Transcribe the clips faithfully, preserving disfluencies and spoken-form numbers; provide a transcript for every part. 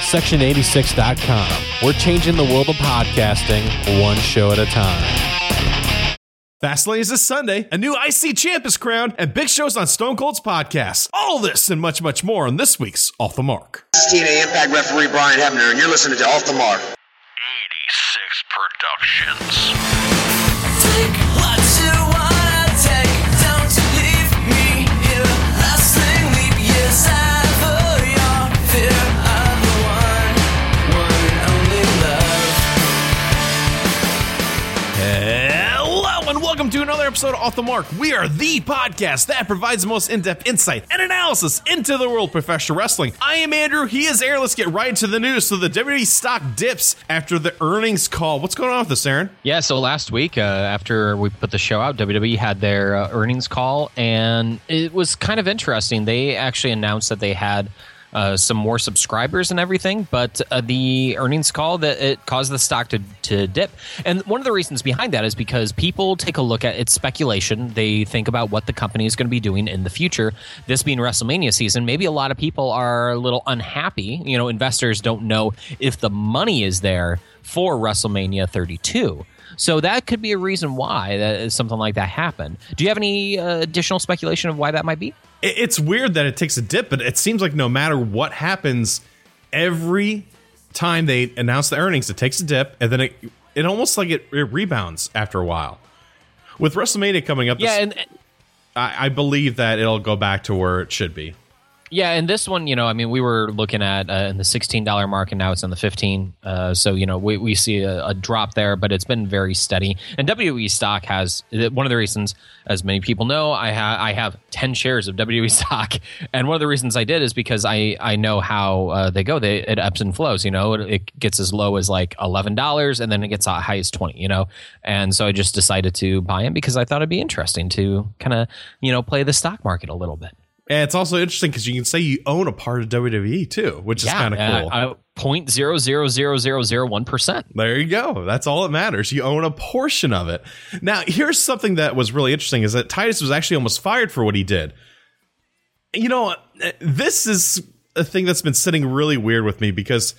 section eighty-six dot com. We're changing the world of podcasting one show at a time. Fastlane is this Sunday, a new I C champ is crowned, and big shows on Stone Cold's podcast. All this and much, much more on this week's Off the Mark. This is T N A Impact referee Brian Hebner, and you're listening to Off the Mark. eighty-six Productions. Take what you wanna take, don't leave me here. Lasting leap years ever, your fear of the one, one and only love. Hello and welcome to another episode of Off the Mark. We are the podcast that provides the most in-depth insight and analysis into the world of professional wrestling. I am Andrew, he is Aaron. Let's get right into the news. So the W W E stock dips after the earnings call. What's going on with this, Aaron? Yeah, so last week, uh, after we put the show out, W W E had their uh, earnings call, and it was kind of interesting. They actually announced that they had uh, some more subscribers and everything, but uh, the earnings call, that it caused the stock to, to dip. And one of the reasons behind that is because people take a look at it's speculation. They think about what the company is going to be doing in the future. This being WrestleMania season, maybe a lot of people are a little unhappy. You know, investors don't know if the money is there for WrestleMania thirty-two. So that could be a reason why that, something like that happened. Do you have any uh, additional speculation of why that might be? It's weird that it takes a dip, but it seems like no matter what happens, every time they announce the earnings, it takes a dip, and then it it almost like it, it rebounds after a while. With WrestleMania coming up, Yeah, this, and I, I believe that it'll go back to where it should be. Yeah, and this one, you know, I mean, we were looking at uh, in the sixteen dollars mark, and now it's in the fifteen. Uh, so, you know, we, we see a, a drop there, but it's been very steady. And W W E stock has, one of the reasons, as many people know, I, ha- I have ten shares of W W E stock. And one of the reasons I did is because I, I know how uh, they go. They, it ebbs and flows, you know. It, it gets as low as like eleven dollars, and then it gets as high as twenty dollars, you know. And so I just decided to buy them because I thought it'd be interesting to kind of, you know, play the stock market a little bit. And it's also interesting because you can say you own a part of W W E too, which is Yeah, kind of cool. Uh, uh, zero point zero zero zero zero zero one percent. There you go. That's all that matters. You own a portion of it. Now, here's something that was really interesting is that Titus was actually almost fired for what he did. You know, this is a thing that's been sitting really weird with me because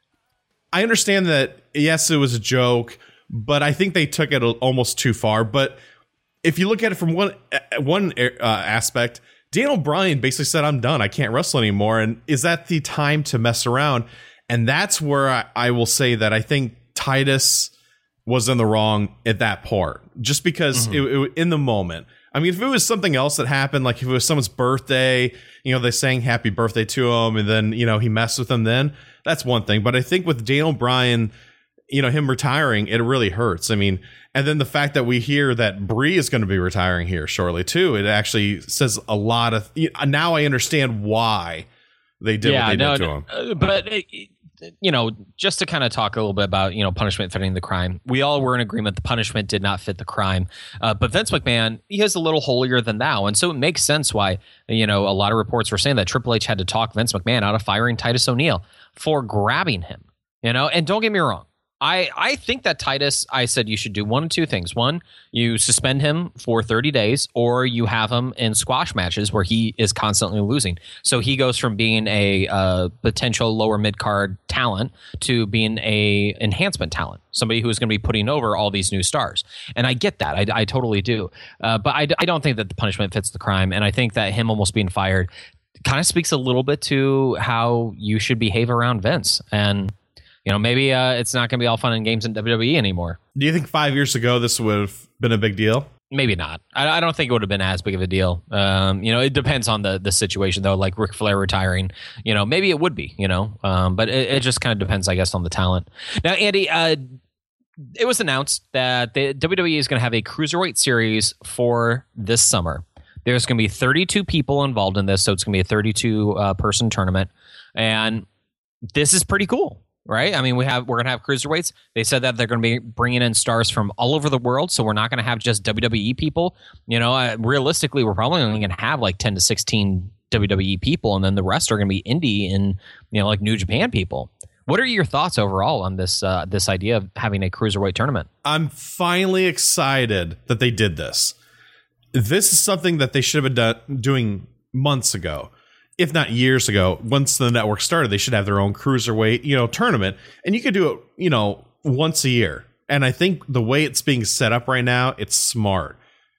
I understand that, yes, it was a joke, but I think they took it almost too far. But if you look at it from one, one uh, aspect, Daniel Bryan basically said, I'm done. I can't wrestle anymore. And is that the time to mess around? And that's where I, I will say that I think Titus was in the wrong at that part, just because mm-hmm. it, it, in the moment. I mean, if it was something else that happened, like if it was someone's birthday, you know, they sang happy birthday to him and then, you know, he messed with them, then that's one thing. But I think with Daniel Bryan, you know, him retiring, it really hurts. I mean, and then the fact that we hear that Brie is going to be retiring here shortly too, it actually says a lot of. Now I understand why they did yeah, what they no, did to him. Uh, but it, you know, just to kind of talk a little bit about, you know, punishment fitting the crime. We all were in agreement the punishment did not fit the crime. Uh, but Vince McMahon, he is a little holier than thou, and so it makes sense why, you know, a lot of reports were saying that Triple H had to talk Vince McMahon out of firing Titus O'Neil for grabbing him. You know, and don't get me wrong. I, I think that Titus, I said you should do one of two things. One, you suspend him for thirty days, or you have him in squash matches where he is constantly losing. So he goes from being a uh, potential lower mid-card talent to being a enhancement talent, somebody who is going to be putting over all these new stars. And I get that. I, I totally do. Uh, but I, I don't think that the punishment fits the crime. And I think that him almost being fired kind of speaks a little bit to how you should behave around Vince. And you know, maybe uh, it's not going to be all fun and games in W W E anymore. Do you think five years ago this would have been a big deal? Maybe not. I, I don't think it would have been as big of a deal. Um, you know, it depends on the the situation, though. Like Ric Flair retiring, you know, maybe it would be, you know, um, but it, it just kind of depends, I guess, on the talent. Now, Andy, uh, it was announced that the W W E is going to have a Cruiserweight series for this summer. There's going to be thirty-two people involved in this, so it's going to be a thirty-two uh, person tournament. And this is pretty cool. Right? I mean, we have we're going to have cruiserweights. They said that they're going to be bringing in stars from all over the world, so we're not going to have just W W E people. You know, uh, realistically, we're probably only going to have like ten to sixteen W W E people, and then the rest are going to be indie and, you know, like New Japan people. What are your thoughts overall on this uh, this idea of having a cruiserweight tournament? I'm finally excited that they did this. This is something that they should have been done, doing months ago. if not years ago, once the network started, they should have their own cruiserweight, you know, tournament, and you could do it, you know, once a year. And I think the way it's being set up right now, it's smart.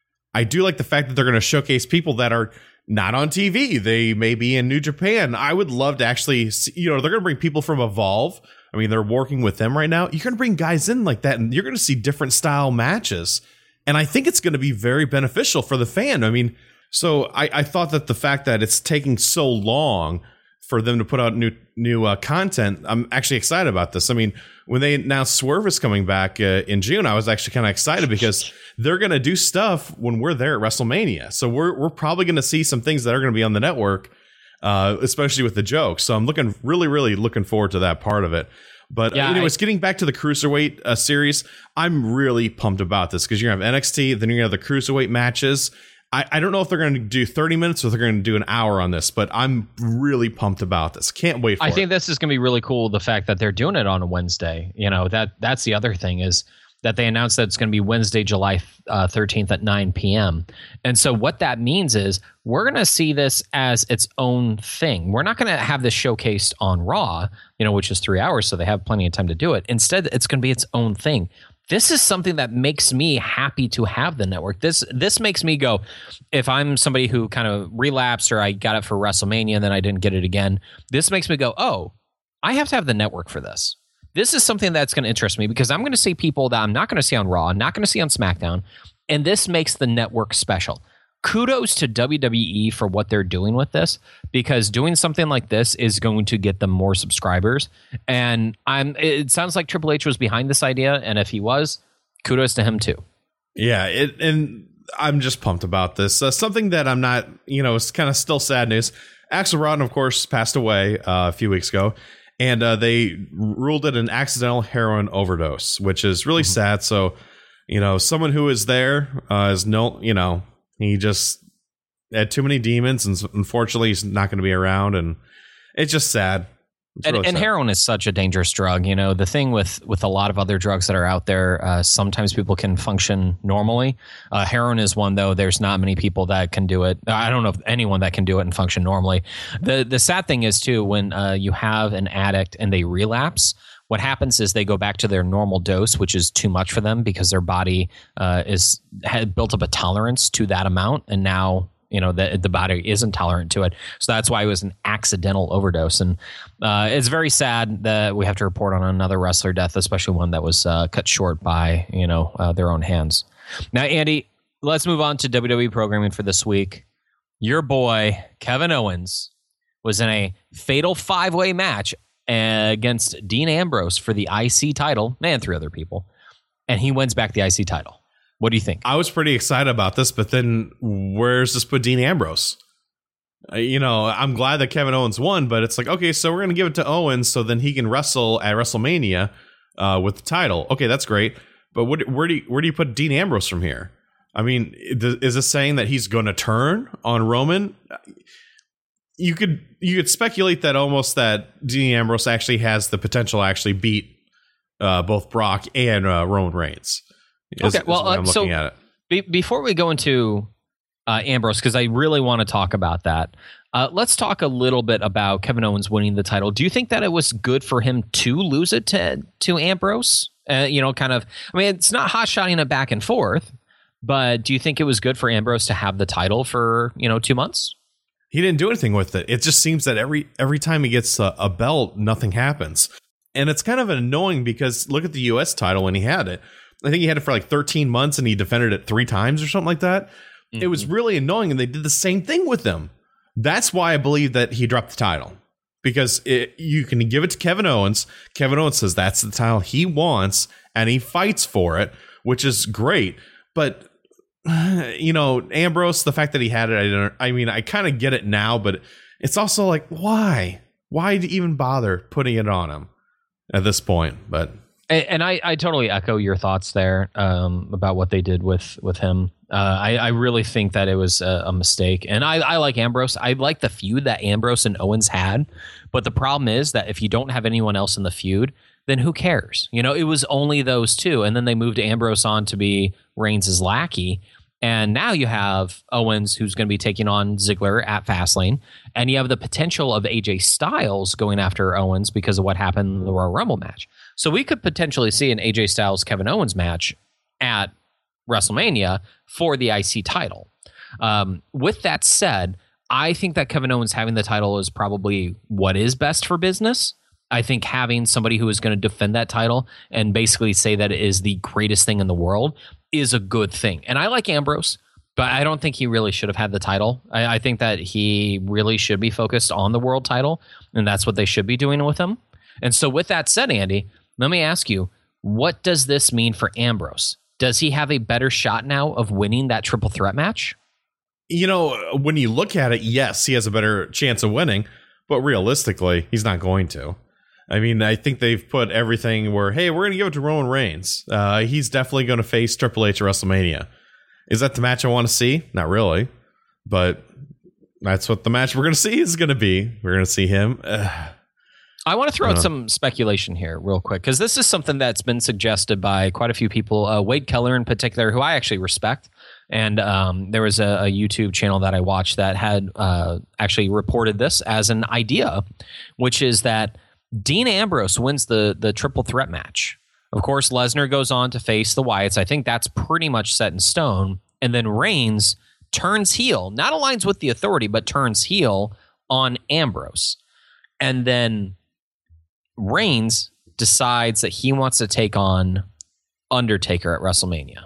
I do like the fact that they're going to showcase people that are not on T V. They may be in New Japan. I would love to actually see, you know, they're going to bring people from Evolve. I mean, they're working with them right now. You're going to bring guys in like that, and you're going to see different style matches. And I think it's going to be very beneficial for the fan. I mean, so I, I thought that the fact that it's taking so long for them to put out new new uh, content, I'm actually excited about this. I mean, when they announced Swerve is coming back uh, in June, I was actually kind of excited because they're going to do stuff when we're there at WrestleMania. So we're we're probably going to see some things that are going to be on the network, uh, especially with the jokes. So I'm looking really, really looking forward to that part of it. But yeah, anyways, I, getting back to the Cruiserweight uh, series, I'm really pumped about this because you're going to have N X T, then you're going to have the Cruiserweight matches. I, I don't know if they're going to do thirty minutes or they're going to do an hour on this, but I'm really pumped about this. Can't wait for I it. think this is going to be really cool, the fact that they're doing it on a Wednesday. You know, that that's the other thing is that they announced that it's going to be Wednesday, July uh, thirteenth at nine p.m. And so what that means is we're going to see this as its own thing. We're not going to have this showcased on Raw, you know, which is three hours, so they have plenty of time to do it. Instead, it's going to be its own thing. This is something that makes me happy to have the network. This this makes me go, if I'm somebody who kind of relapsed or I got it for WrestleMania and then I didn't get it again, this makes me go, oh, I have to have the network for this. This is something that's going to interest me because I'm going to see people that I'm not going to see on Raw, not going to see on SmackDown, and this makes the network special. Kudos to W W E for what they're doing with this, because doing something like this is going to get them more subscribers. And I'm. It sounds like Triple H was behind this idea, and if he was, kudos to him too. Yeah, it, and I'm just pumped about this. Uh, something that I'm not, you know, it's kind of still sad news. Axel Rotten, of course, passed away uh, a few weeks ago, and uh, they ruled it an accidental heroin overdose, which is really mm-hmm. sad. So, you know, someone who is there uh, is no, you know. He just had too many demons, and unfortunately, he's not going to be around. And it's just sad. It's and really and sad. Heroin is such a dangerous drug. You know, the thing with with a lot of other drugs that are out there, uh, sometimes people can function normally. Uh, heroin is one, though. There's not many people that can do it. I don't know if anyone that can do it and function normally. The the sad thing is, too, when uh, you have an addict and they relapse, what happens is they go back to their normal dose, which is too much for them because their body uh, is had built up a tolerance to that amount, and now you know the the body isn't tolerant to it. So that's why it was an accidental overdose, and uh, it's very sad that we have to report on another wrestler death, especially one that was uh, cut short by you know uh, their own hands. Now, Andy, let's move on to W W E programming for this week. Your boy Kevin Owens was in a fatal five-way match against Dean Ambrose for the I C title, and three other people, and he wins back the I C title. What do you think? I was pretty excited about this, but then where's this put Dean Ambrose? Uh, you know, I'm glad that Kevin Owens won, but it's like, okay, so we're going to give it to Owens so then he can wrestle at WrestleMania uh, with the title. Okay, that's great. But what, where do you, where do you put Dean Ambrose from here? I mean, is this saying that he's going to turn on Roman? You could you could speculate that almost that Dean Ambrose actually has the potential to actually beat uh, both Brock and uh, Roman Reigns. Is, okay, well, is I'm uh, so looking at it. Be, before we go into uh, Ambrose, because I really want to talk about that, uh, let's talk a little bit about Kevin Owens winning the title. Do you think that it was good for him to lose it to to Ambrose? Uh, you know, kind of. I mean, it's not hot shotting it back and forth, but do you think it was good for Ambrose to have the title for you know two months? He didn't do anything with it. It just seems that every every time he gets a, a belt, nothing happens. And it's kind of annoying because look at the U S title when he had it. I think he had it for like thirteen months and he defended it three times or something like that. Mm-hmm. It was really annoying, and they did the same thing with him. That's why I believe that he dropped the title. Because it, you can give it to Kevin Owens. Kevin Owens says that's the title he wants, and he fights for it, which is great. But you know, Ambrose, the fact that he had it, I don't, I mean, I kind of get it now, but it's also like, why? Why even bother putting it on him at this point? But and, and I, I totally echo your thoughts there um, about what they did with with him. Uh, I, I really think that it was a, a mistake, and I, I like Ambrose. I like the feud that Ambrose and Owens had, but the problem is that if you don't have anyone else in the feud, then who cares? You know, it was only those two, and then they moved Ambrose on to be Reigns' lackey. And now you have Owens, who's going to be taking on Ziggler at Fastlane. And you have the potential of A J Styles going after Owens because of what happened in the Royal Rumble match. So we could potentially see an A J Styles Kevin Owens match at WrestleMania for the I C title. Um, with that said, I think that Kevin Owens having the title is probably what is best for business. I think having somebody who is going to defend that title and basically say that it is the greatest thing in the world is a good thing. And I like Ambrose, but I don't think he really should have had the title. I, I think that he really should be focused on the world title, and that's what they should be doing with him. And so with that said, Andy, let me ask you, what does this mean for Ambrose? Does he have a better shot now of winning that triple threat match? You know, when you look at it, yes, he has a better chance of winning, but realistically, he's not going to. I mean, I think they've put everything where, hey, we're going to give it to Roman Reigns. Uh, he's definitely going to face Triple H at WrestleMania. Is that the match I want to see? Not really, but that's what the match we're going to see is going to be. We're going to see him. Ugh. I want to throw out some speculation here real quick, because this is something that's been suggested by quite a few people, uh, Wade Keller in particular, who I actually respect. And um, there was a, a YouTube channel that I watched that had uh, actually reported this as an idea, which is that Dean Ambrose wins the, the triple threat match. Of course, Lesnar goes on to face the Wyatts. I think that's pretty much set in stone. And then Reigns turns heel, not aligns with the Authority, but turns heel on Ambrose. And then Reigns decides that he wants to take on Undertaker at WrestleMania.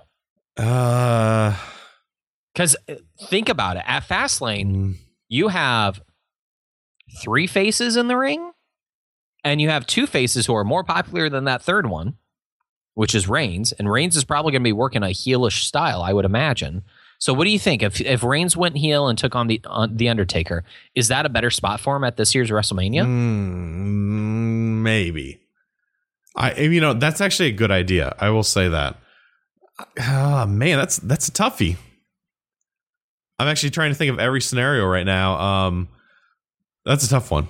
Uh, Because think about it. At Fastlane, you have three faces in the ring, and you have two faces who are more popular than that third one, which is Reigns. And Reigns is probably going to be working a heelish style, I would imagine. So what do you think? If if Reigns went heel and took on the on the Undertaker, is that a better spot for him at this year's WrestleMania? Mm, maybe. I you know that's actually a good idea. I will say that. Oh man, that's that's a toughie. I'm actually trying to think of every scenario right now. Um, that's a tough one.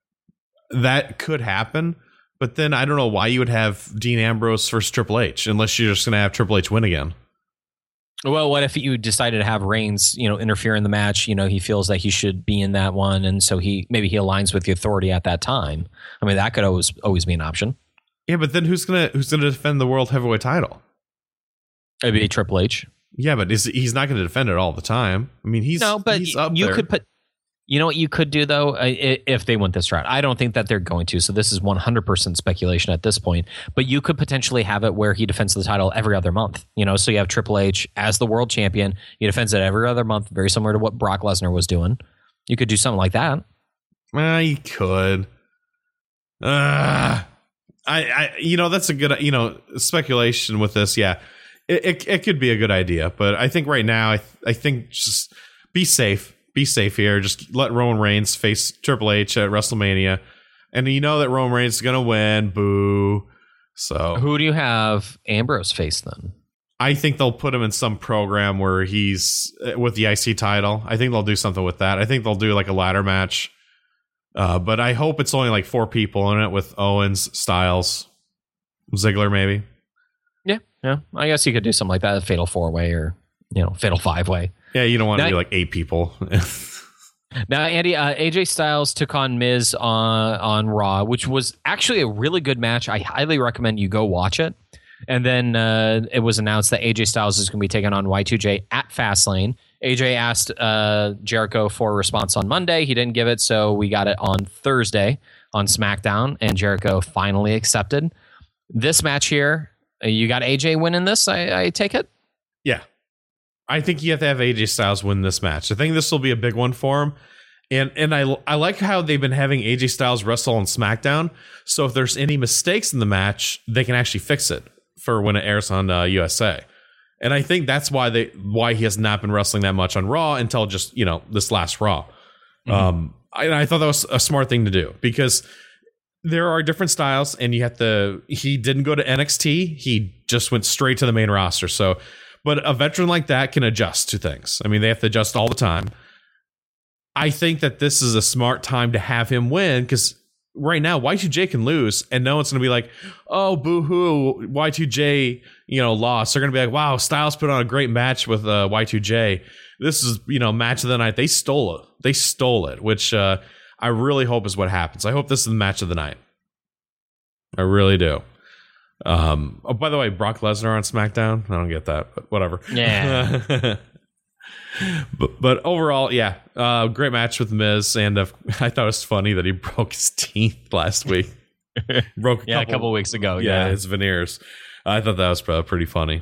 That could happen, but then I don't know why you would have Dean Ambrose versus Triple H unless you're just going to have Triple H win again. Well, what if you decided to have Reigns, you know, interfere in the match? You know, he feels that he should be in that one, and so he maybe he aligns with the Authority at that time. I mean, that could always always be an option. Yeah, but then who's gonna who's gonna defend the World Heavyweight title? It'd be Triple H. Yeah, but is, he's not going to defend it all the time. I mean, he's no, but he's up you there. could put. You know what you could do, though, if they went this route? I don't think that they're going to, so this is one hundred percent speculation at this point. But you could potentially have it where he defends the title every other month. You know, so you have Triple H as the world champion. He defends it every other month, very similar to what Brock Lesnar was doing. You could do something like that. Uh, you could. Uh, I, I, you know, that's a good, you know, speculation with this. Yeah, it, it, it could be a good idea. But I think right now, I, I think just be safe. Be safe here. Just let Roman Reigns face Triple H at WrestleMania. And you know that Roman Reigns is going to win. Boo. So who do you have Ambrose face then? I think they'll put him in some program where he's with the I C title. I think they'll do something with that. I think they'll do like a ladder match. Uh, but I hope it's only like four people in it with Owens, Styles, Ziggler maybe. Yeah. Yeah. I guess you could do something like that. A fatal four way or, you know, fatal five way. Yeah, you don't want now, to be like eight people. Now, Andy, uh, A J Styles took on Miz on, on Raw, which was actually a really good match. I highly recommend you go watch it. And then uh, it was announced that A J Styles is going to be taking on Y two J at Fastlane. A J asked uh, Jericho for a response on Monday. He didn't give it, so we got it on Thursday on SmackDown, and Jericho finally accepted. This match here, you got A J winning this, I, I take it? Yeah. I think you have to have A J Styles win this match. I think this will be a big one for him. And and I I like how they've been having A J Styles wrestle on SmackDown. So if there's any mistakes in the match, they can actually fix it for when it airs on uh, U S A. And I think that's why they why he has not been wrestling that much on Raw until just, you know, this last Raw. Mm-hmm. Um, I, I thought that was a smart thing to do because there are different styles, and you have to. He didn't go to N X T. He just went straight to the main roster. So. But a veteran like that can adjust to things. I mean, they have to adjust all the time. I think that this is a smart time to have him win because right now Y two J can lose and no one's going to be like, oh, boo-hoo, Y two J, you know, lost. They're going to be like, wow, Styles put on a great match with uh, Y two J. This is, you know, match of the night. They stole it. They stole it, which uh, I really hope is what happens. I hope this is the match of the night. I really do. Um, oh, by the way, Brock Lesnar on SmackDown. I don't get that, but whatever. Yeah. but, but overall, yeah, uh, great match with Miz, and uh, I thought it was funny that he broke his teeth last week. broke a yeah, couple, a couple weeks ago. Yeah, Yeah, his veneers. I thought that was pretty funny.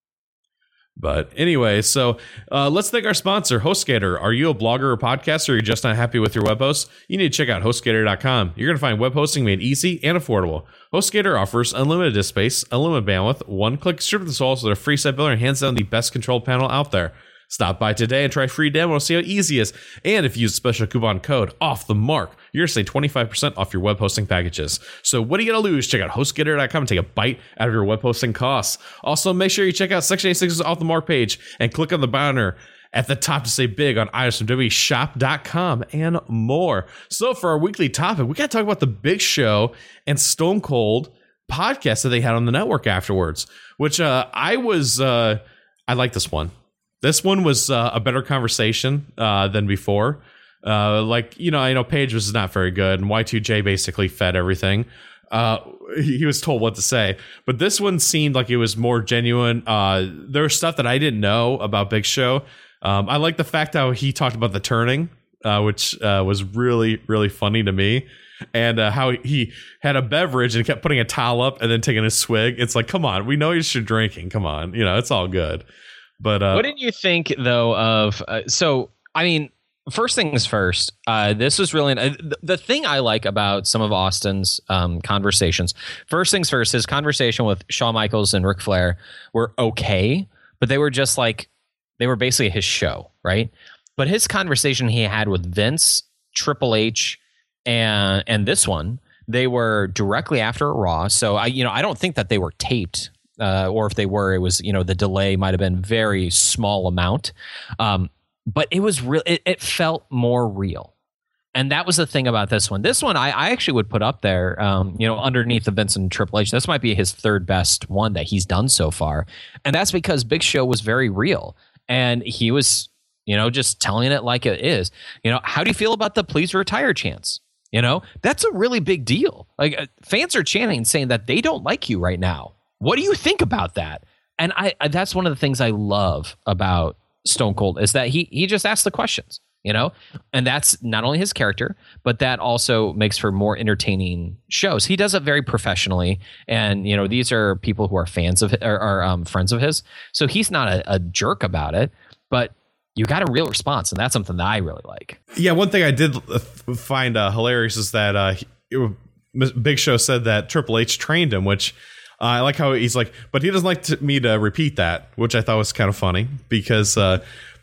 But anyway, so uh, let's thank our sponsor, HostGator. Are you a blogger or podcaster, or are you just not happy with your web hosts? You need to check out HostGator dot com. You're going to find web hosting made easy and affordable. HostGator offers unlimited disk space, unlimited bandwidth, one-click strip install, so their free site builder and hands down the best control panel out there. Stop by today and try a free demo to see how easy it is. And if you use special coupon code off the mark, you're going to save twenty-five percent off your web hosting packages. So what are you going to lose? Check out HostGator dot com and take a bite out of your web hosting costs. Also, make sure you check out Section eighty-six's off the mark page and click on the banner at the top to save big on items from W W E shop dot com and more. So for our weekly topic, we got to talk about the Big Show and Stone Cold podcast that they had on the network afterwards, which uh, I was, uh, I like this one. This one was uh, a better conversation uh, than before. Uh, like, you know, I know Paige was not very good, and Y two J basically fed everything. Uh, he was told what to say. But this one seemed like it was more genuine. Uh, there was stuff that I didn't know about Big Show. Um, I like the fact how he talked about the turning, uh, which uh, was really, really funny to me. And uh, how he had a beverage and kept putting a towel up and then taking a swig. It's like, come on, we know you're drinking. Come on, you know, it's all good. But uh, what did you think though of? Uh, so I mean, first things first. Uh, this was really uh, the, the thing I like about some of Austin's um, conversations. First things first, his conversation with Shawn Michaels and Ric Flair were okay, but they were just like they were basically his show, right? But his conversation he had with Vince, Triple H, and and this one, they were directly after Raw. So I, you know, I don't think that they were taped. Uh, or if they were, it was, you know, the delay might have been very small amount. Um, but it was real. It, it felt more real. And that was the thing about this one. This one, I, I actually would put up there, um, you know, underneath the Vince and Triple H. This might be his third best one that he's done so far. And that's because Big Show was very real. And he was, you know, just telling it like it is. You know, how do you feel about the please retire chants? You know, that's a really big deal. Like uh, fans are chanting and saying that they don't like you right now. What do you think about that? And I, I that's one of the things I love about Stone Cold is that he he just asks the questions, you know, and that's not only his character, but that also makes for more entertaining shows. He does it very professionally, and you know these are people who are fans of or, or um, friends of his, so he's not a, a jerk about it, but you got a real response, and that's something that I really like. Yeah, one thing I did find uh, hilarious is that uh, it, Big Show said that Triple H trained him, which. Uh, I like how he's like, but he doesn't like to, me to repeat that, which I thought was kind of funny because uh,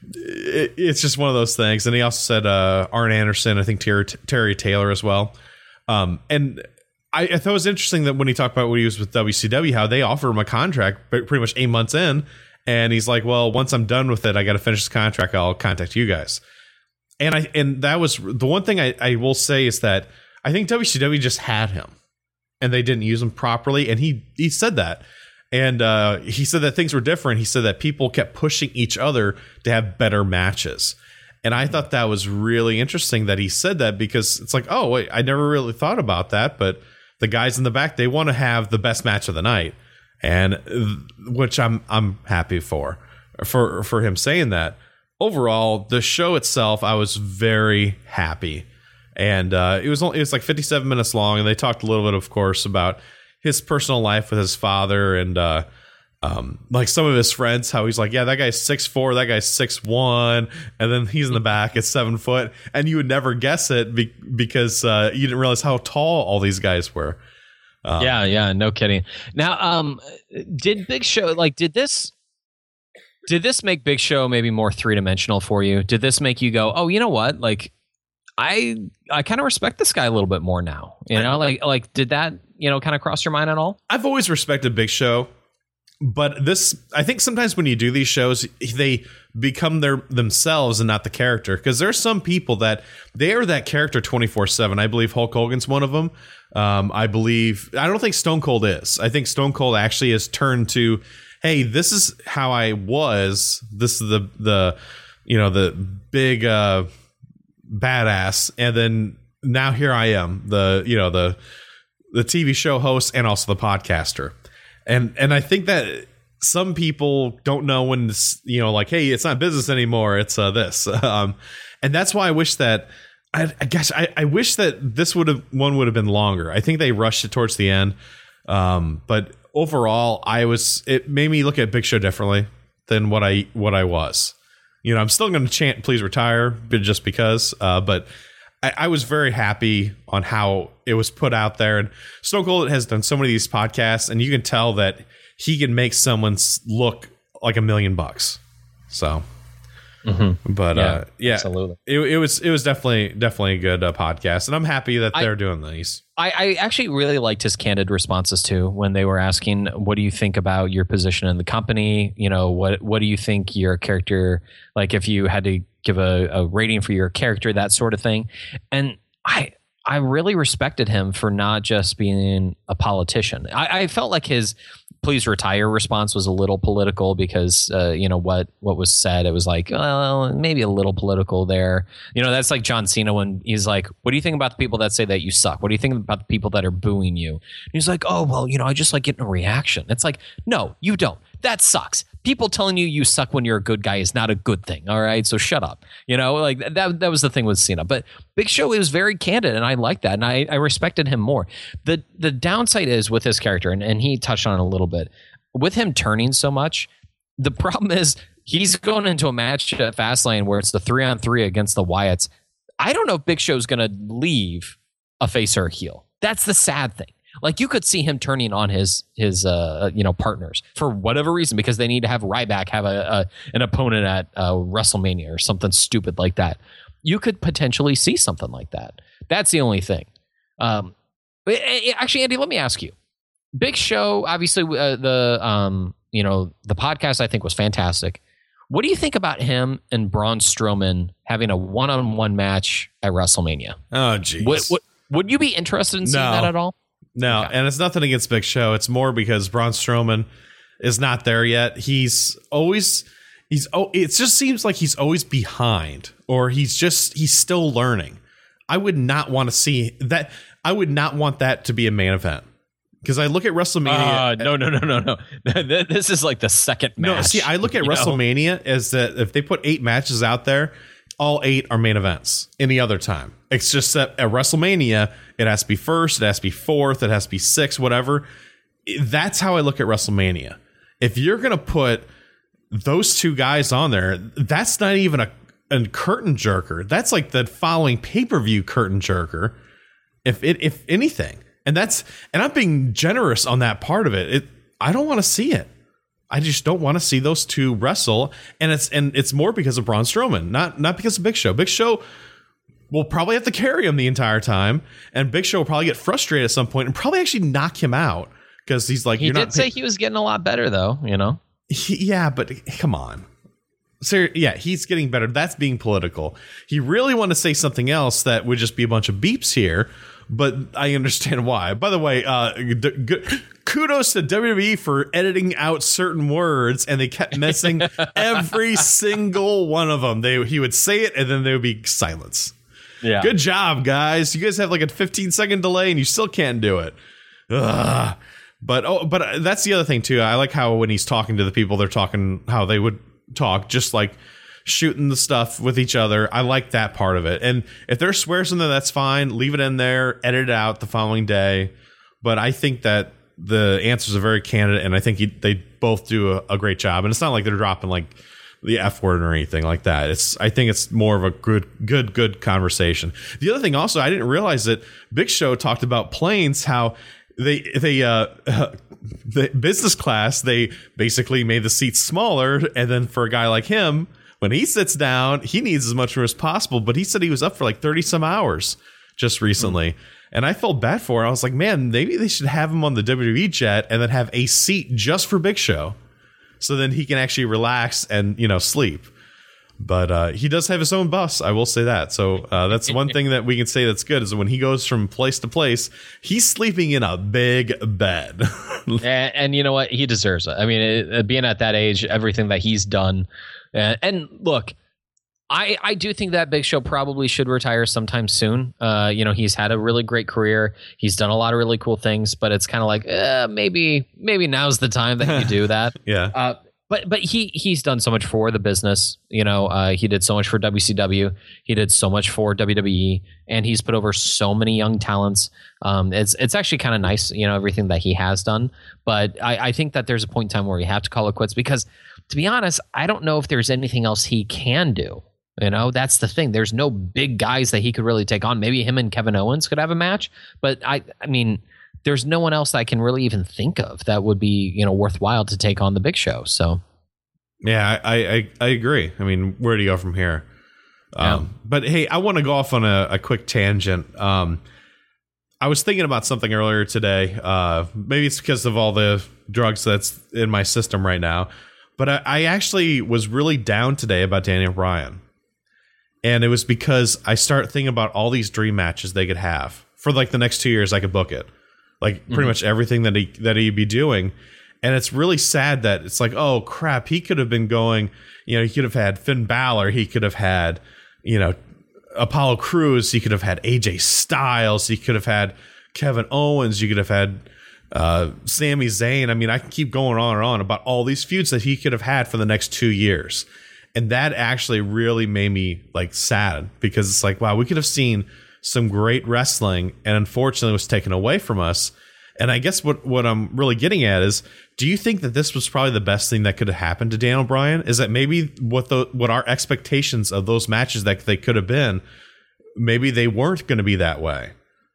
it, it's just one of those things. And he also said uh, Arn Anderson, I think Terry, Terry Taylor as well. Um, and I, I thought it was interesting that when he talked about when he was with W C W, how they offered him a contract pretty much eight months in. And he's like, well, once I'm done with it, I got to finish this contract. I'll contact you guys. And I and that was the one thing I, I will say is that I think W C W just had him. And they didn't use him properly. And he he said that. And uh, he said that things were different. He said that people kept pushing each other to have better matches. And I thought that was really interesting that he said that because it's like, oh, wait, I never really thought about that. But the guys in the back, they want to have the best match of the night. And which I'm I'm happy for, for, for him saying that. Overall, the show itself, I was very happy. And uh, it was only, it was like fifty-seven minutes long, and they talked a little bit, of course, about his personal life with his father and uh, um, like some of his friends. How he's like, yeah, that guy's six four, that guy's six one, and then he's in the back at seven foot, and you would never guess it be- because uh, you didn't realize how tall all these guys were. Um, yeah, yeah, no kidding. Now, um, did Big Show like did this? Did this make Big Show maybe more three dimensional for you? Did this make you go, oh, you know what, like? I I kind of respect this guy a little bit more now. You know, like like did that, you know, kind of cross your mind at all? I've always respected Big Show. but this, I think sometimes when you do these shows, they become their themselves and not the character. Because there are some people that they are that character twenty-four seven. I believe Hulk Hogan's one of them. Um, I believe, I don't think Stone Cold is. I think Stone Cold actually has turned to, hey, this is how I was. This is the, the you know, the big uh, badass. And then now here I am, the, you know, the, the T V show host and also the podcaster. And, and I think that some people don't know when this, you know, like, hey, it's not business anymore. It's uh, this. Um, and that's why I wish that, I, I guess I, I wish that this would have one would have been longer. I think they rushed it towards the end. Um, but overall, I was it made me look at Big Show differently than what I what I was. You know, I'm still going to chant "Please retire," but just because. Uh, but I, I was very happy on how it was put out there. And Stone Cold has done so many of these podcasts, and you can tell that he can make someone look like a million bucks. So. Mm-hmm. But yeah, uh, yeah, absolutely. It, it was it was definitely definitely a good uh, podcast, and I'm happy that they're I, doing these. I, I actually really liked his candid responses too when they were asking, "What do you think about your position in the company? You know, what what do you think your character like? If you had to give a, a rating for your character, that sort of thing." And I I really respected him for not just being a politician. I, I felt like his "please retire" response was a little political because, uh, you know, what what was said, it was like, well, maybe a little political there. You know, that's like John Cena when he's like, what do you think about the people that say that you suck? What do you think about the people that are booing you? And he's like, oh, well, you know, I just like getting a reaction. It's like, no, you don't. That sucks. People telling you you suck when you're a good guy is not a good thing. All right. So shut up. You know, like that, that was the thing with Cena. But Big Show is very candid, and I like that. And I, I respected him more. The the downside is with his character, and, and he touched on it a little bit, with him turning so much, the problem is he's going into a match at Fastlane where it's the three on three against the Wyatts. I don't know if Big Show's going to leave a face or a heel. That's the sad thing. Like, you could see him turning on his his uh, you know partners for whatever reason, because they need to have Ryback have a, a an opponent at uh, WrestleMania or something stupid like that. You could potentially see something like that. That's the only thing. Um, but actually, Andy, let me ask you. Big Show, obviously, uh, the um you know the podcast I think was fantastic. What do you think about him and Braun Strowman having a one on one match at WrestleMania? Oh, geez. Would, would, would you be interested in seeing no. that at all? No, okay. And it's nothing against Big Show. It's more because Braun Strowman is not there yet. He's always he's oh, it just seems like he's always behind, or he's just he's still learning. I would not want to see that. I would not want that to be a main event, because I look at WrestleMania. Uh, no, no, no, no, no. This is like the second match. No, see, I look at WrestleMania know? as that if they put eight matches out there, all eight are main events any other time. It's just that at WrestleMania, it has to be first, it has to be fourth, it has to be sixth, whatever. That's how I look at WrestleMania. If you're going to put those two guys on there, that's not even a, a curtain jerker. That's like the following pay-per-view curtain jerker, if it, if anything. And that's and I'm being generous on that part of it. It I don't want to see it. I just don't want to see those two wrestle, and it's and it's more because of Braun Strowman, not not because of Big Show. Big Show will probably have to carry him the entire time, and Big Show will probably get frustrated at some point and probably actually knock him out, because he's like, he you're did not say he was getting a lot better though, you know. He, yeah, but come on. So yeah, he's getting better. That's being political. He really wanted to say something else that would just be a bunch of beeps here, but I understand why. By the way, uh, d- g- kudos to W W E for editing out certain words, and they kept missing every single one of them. They he would say it, and then there would be silence. Yeah, good job, guys. You guys have like a fifteen second delay, and you still can't do it. Ugh. But oh, but that's the other thing too. I like how when he's talking to the people, they're talking how they would talk, just like shooting the stuff with each other. I like that part of it. And if there's swears in there, that's fine. Leave it in there, edit it out the following day. But I think that the answers are very candid, and I think he, they both do a, a great job. And it's not like they're dropping like the F word or anything like that. It's I think it's more of a good, good, good conversation. The other thing also, I didn't realize that Big Show talked about planes, how they they uh, the business class, they basically made the seats smaller, and then for a guy like him, when he sits down, he needs as much room as possible. But he said he was up for like thirty some hours just recently. Mm. And I felt bad for her. I was like, man, maybe they should have him on the W W E jet and then have a seat just for Big Show. So then he can actually relax and, you know, sleep. But uh, he does have his own bus. I will say that. So uh, that's one thing that we can say that's good is when he goes from place to place, he's sleeping in a big bed. and, and you know what? He deserves it. I mean, it, being at that age, everything that he's done. Uh, and look, I, I do think that Big Show probably should retire sometime soon. Uh, you know, he's had a really great career. He's done a lot of really cool things, but it's kind of like uh, maybe maybe now's the time that you do that. yeah. Uh, But but he he's done so much for the business. You know, uh, he did so much for W C W. He did so much for W W E, and he's put over so many young talents. Um, it's it's actually kind of nice, you know, everything that he has done. But I, I think that there's a point in time where you have to call it quits because, to be honest, I don't know if there's anything else he can do. You know, that's the thing. There's no big guys that he could really take on. Maybe him and Kevin Owens could have a match, but I I mean. There's no one else that I can really even think of that would be, you know, worthwhile to take on the Big Show. So, yeah, I I, I agree. I mean, where do you go from here? Yeah. Um, but hey, I want to go off on a, a quick tangent. Um, I was thinking about something earlier today. Uh, maybe it's because of all the drugs that's in my system right now. But I, I actually was really down today about Daniel Bryan. And it was because I start thinking about all these dream matches they could have. For like the next two years, I could book it. Like pretty mm-hmm. much everything that he that he'd be doing. And it's really sad that it's like, oh crap, he could have been going, you know, he could have had Finn Balor, he could have had, you know, Apollo Crews, he could have had A J Styles, he could have had Kevin Owens, you could have had uh, Sami Zayn. I mean, I can keep going on and on about all these feuds that he could have had for the next two years. And that actually really made me like sad because it's like, wow, we could have seen some great wrestling and unfortunately was taken away from us. And I guess what, what I'm really getting at is, do you think that this was probably the best thing that could have happened to Daniel Bryan? Is that maybe what the what our expectations of those matches that they could have been, maybe they weren't going to be that way?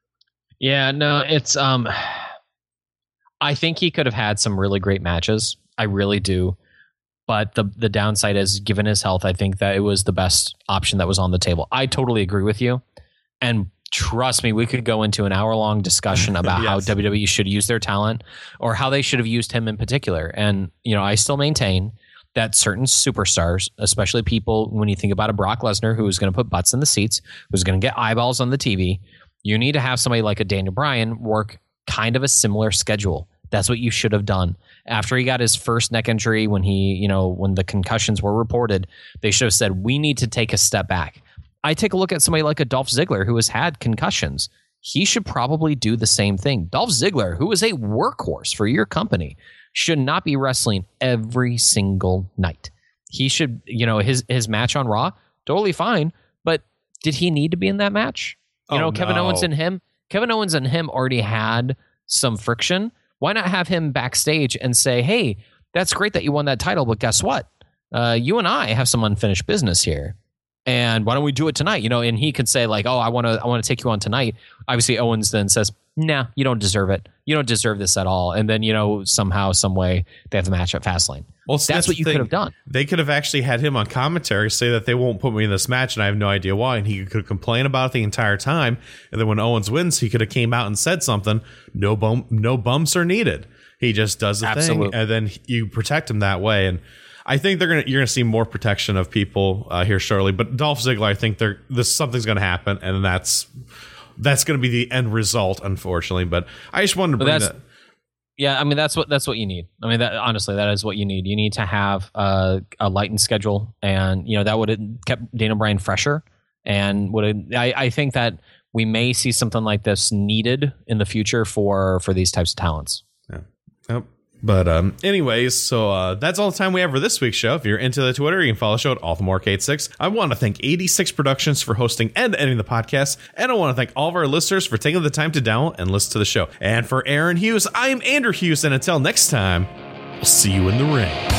Yeah, no, it's um I think he could have had some really great matches. I really do. But the the downside is, given his health, I think that it was the best option that was on the table. I totally agree with you. And trust me, we could go into an hour-long discussion about yes. how W W E should use their talent or how they should have used him in particular. And, you know, I still maintain that certain superstars, especially people, when you think about a Brock Lesnar who is going to put butts in the seats, who's going to get eyeballs on the T V, you need to have somebody like a Daniel Bryan work kind of a similar schedule. That's what you should have done. After he got his first neck injury, when he, you know, when the concussions were reported, they should have said, we need to take a step back. I take a look at somebody like a Dolph Ziggler who has had concussions. He should probably do the same thing. Dolph Ziggler, who is a workhorse for your company, should not be wrestling every single night. He should, you know, his his match on Raw, totally fine. But did he need to be in that match? You oh, know, Kevin no. Owens and him, Kevin Owens and him already had some friction. Why not have him backstage and say, hey, that's great that you won that title, but guess what? Uh, you and I have some unfinished business here. And why don't we do it tonight? You know, and he could say like, oh, I want to I want to take you on tonight. Obviously, Owens then says, nah, you don't deserve it. You don't deserve this at all. And then, you know, somehow, some way they have the match at Fastlane. Well, that's, that's what you thing. could have done. They could have actually had him on commentary say that they won't put me in this match and I have no idea why. And he could complain about it the entire time. And then when Owens wins, he could have came out and said something. No bum, no bumps are needed. He just does the Absolutely. thing. And then you protect him that way. And I think they're gonna you're gonna see more protection of people uh, here shortly. But Dolph Ziggler, I think they're this something's gonna happen, and that's that's gonna be the end result, unfortunately. But I just wanted to bring that. Yeah, I mean that's what that's what you need. I mean, that honestly, that is what you need. You need to have a, a lightened schedule, and you know that would have kept Daniel Bryan fresher, and would I, I think that we may see something like this needed in the future for for these types of talents. Yeah. Yep. But um, anyways, so uh, that's all the time we have for this week's show. If you're into the Twitter, you can follow the show at Altamore eighty-six. I want to thank eighty-six Productions for hosting and editing the podcast. And I want to thank all of our listeners for taking the time to download and listen to the show. And for Aaron Hughes, I'm Andrew Hughes. And until next time, we'll see you in the ring.